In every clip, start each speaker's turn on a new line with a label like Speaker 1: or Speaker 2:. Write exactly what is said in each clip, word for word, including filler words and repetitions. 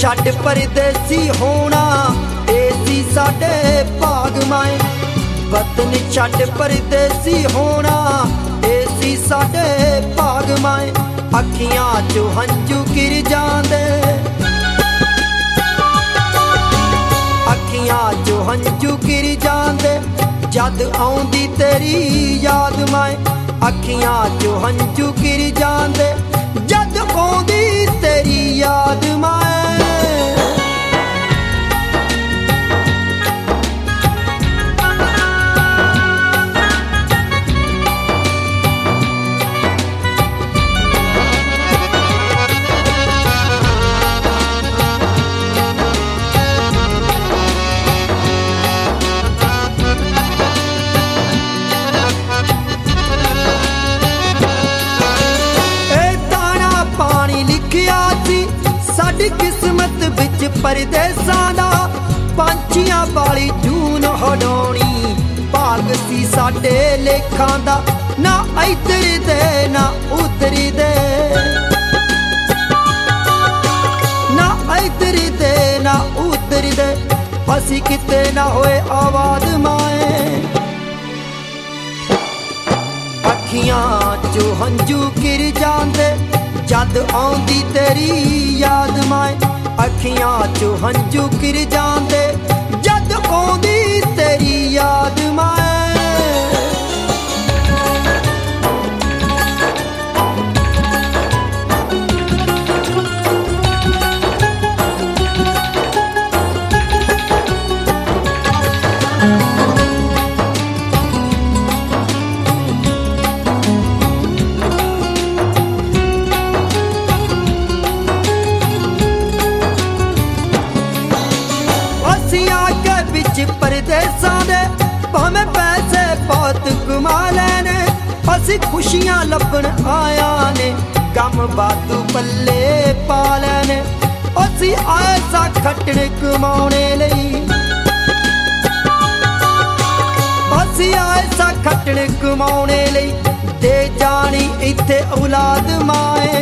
Speaker 1: छड्ड परदेसी होना एसी साडे भाग माए। वतन छड्ड परदेसी होना एसी साडे भाग माए। अखियां चो हंझू गिर जांदे, अखियां चो हंझू गिर जांदे जद आउंदी तेरी याद माए। अखियां चो हंझू गिर जांदे जद आउंदी तेरी याद माए। साडी किस्मत विच परदेसां दा पंछियां वाली जून हडौणी भाग सी साडे लेखां दा। ना इधर दे ना उधर दे, ना इधर दे ना उधर दे, असी किते ना होए आवाज माए। अखियां चो हंझू गिर जांदे जद आउंदी तेरी याद माए। अखियां चो हंझू गिर जांदे जद आउंदी तेरी याद माए। परदेसां दे भावें पैसे बहुत कमा लैने, असी खुशियां लभण आया ने गम बातू पल्ले पा लैने। असी आए सा खटण कमाने लई, असी आए सा खटण कमाने लई दे जानी इत्थे औलाद माए।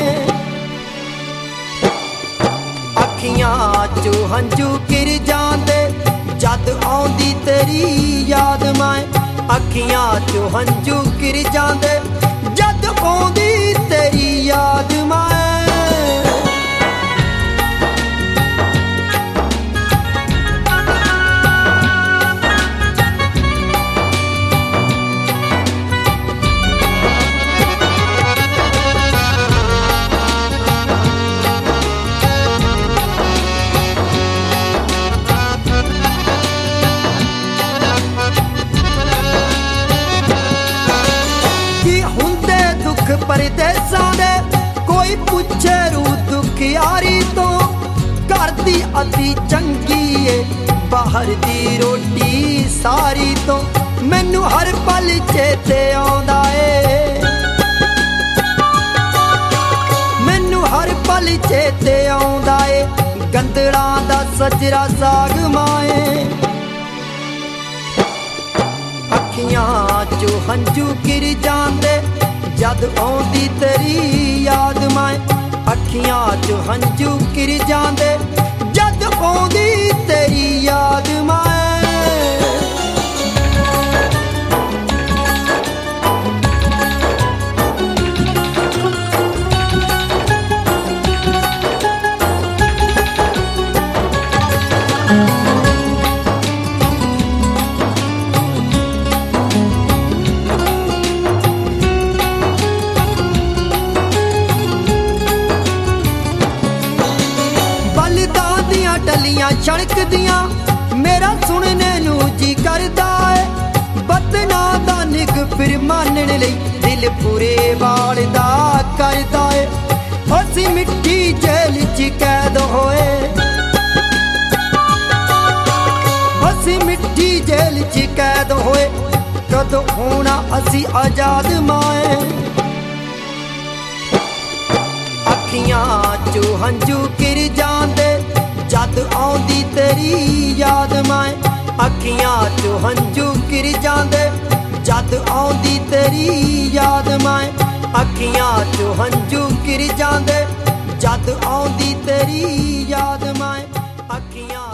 Speaker 1: अखियां चो हंझू गिर जांदे जद आउंदी तेरी याद माए। अखियां चो हंझू गिर जांदे जद आउंदी तेरी याद माए। परदेसां दे कोई पुछे रू दुख यारी तो, घर दी अति चंगी है बाहर दी रोटी सारी तो। मैनू हर पल चेते आउंदा ए, मैनू हर पल चेते आउंदा ए गंदड़ां दा सजरा साग माए। अखियां चो हंझू गिर जांदे जद आउंदी तेरी याद माए। अखियां चो हंझू गिर जांदे जद आउंदी तेरी याद माए। टलियां सड़क दियां मेरा सुनने नू जी करदा है। बतना दा निग फिर मानन लई दिल पूरे वाल दा करदा है। असी मिट्टी जेल च कैद होए, असी मिट्टी जेल च कैद होए कदों होना असी आजाद माए। अखियां चो हंझू गिर जांदे जद आउंदी तेरी याद माए। अखियां चो हंझू गिर जांदे जद आउंदी तेरी याद माए। अखियां चो हंझू गिर जांदे जद आउंदी तेरी याद मैं अखियां